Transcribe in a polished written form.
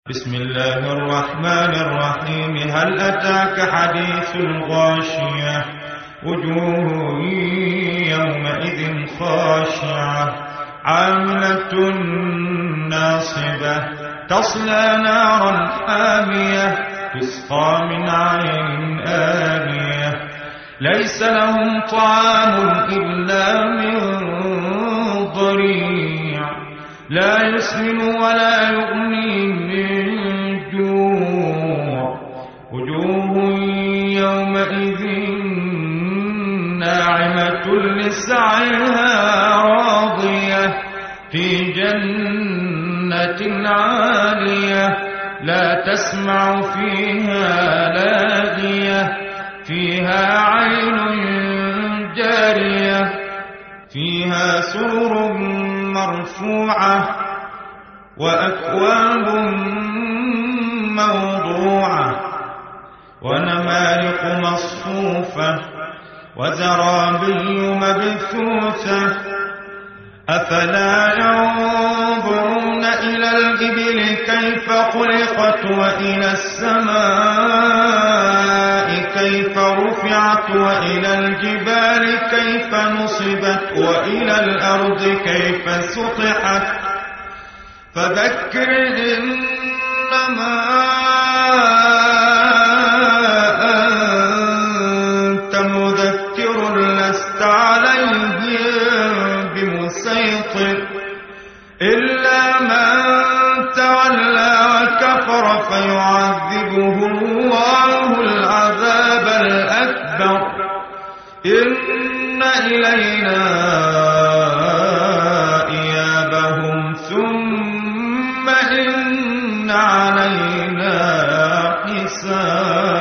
بسم الله الرحمن الرحيم. هل أتاك حديث الغاشية؟ وجوه يومئذ خاشعة عاملة ناصبة تصلى نارا حامية تسقى من عين آنية ليس لهم طعام إلا من ضريع لا يسمن ولا يغني من جوع وجوه يومئذ ناعمة لسعيها راضية في جنة عالية لا تسمع فيها لاغية فيها عين جارية فيها سرر مرفوعة وأكواب موضوعة ونمارق مصفوفة وزرابي مبثوثة أفلا ينظرون إلى الإبل كيف خلقت وإلى السماء كيف رفعت وإلى الجبال كيف نصبت وإلى الأرض كيف سطحت فذكر إنما أنت مذكر لست عليهم بمسيطر إلا من تولى وكفر فيعذبه الله العذاب الأكبر إن إلينا إيابهم ثم إن علينا حسابهم.